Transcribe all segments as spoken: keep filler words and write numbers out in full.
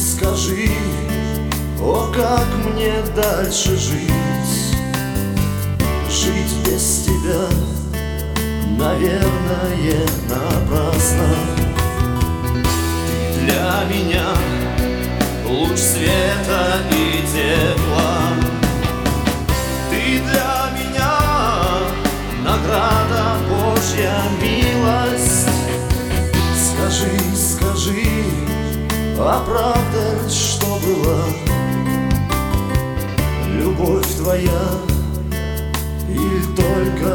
скажи, о, как мне дальше жить? Жить без тебя, наверное, напрасно. Ты для меня луч света и тепла. Ты для меня награда, Божья милость. Скажи, скажи, а правда, что была любовь твоя, или только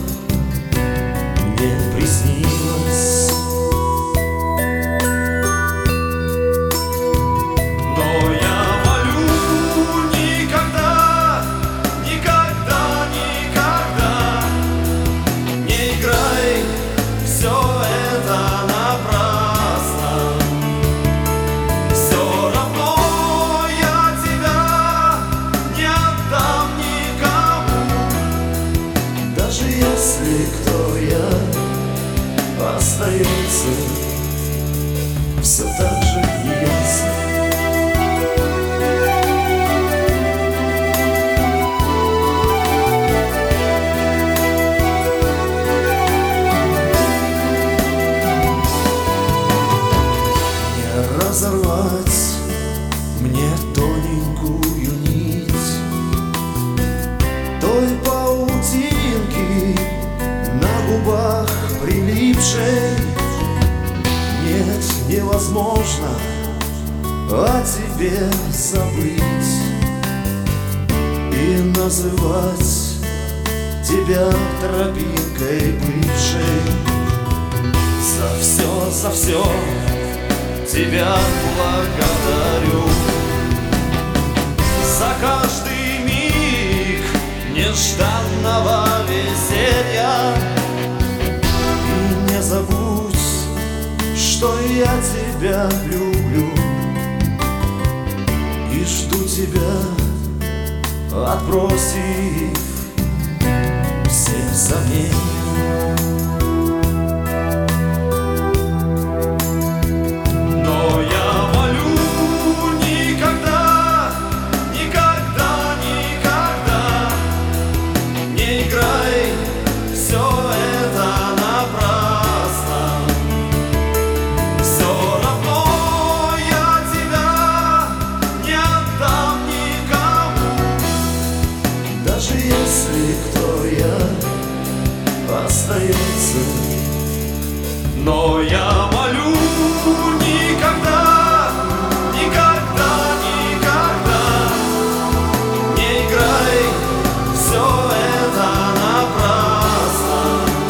мне приснилось? Но я молю, никогда, никогда, никогда не играй все это напрасно. Все равно я тебя не отдам никому, даже если кто я остается все так же неясно. Не разорвать мне тоненькую нить той паутинки на губах прилипшей. Нет, невозможно о тебе забыть и называть тебя тропинкой бывшей. За все, за все тебя благодарю, за каждый миг нежданного веселья. И не забудь, что я тебя люблю и жду тебя, отбросив все сомнения. Но я молю, никогда, никогда, никогда не играй все это напрасно. Все равно я тебя не отдам никому, даже если кто я остается. Но я молю, никогда, никогда, никогда не играй все это напрасно.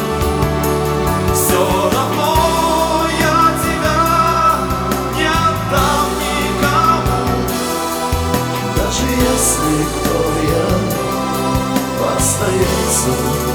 Все равно я тебя не отдам никому, даже если кто я остается.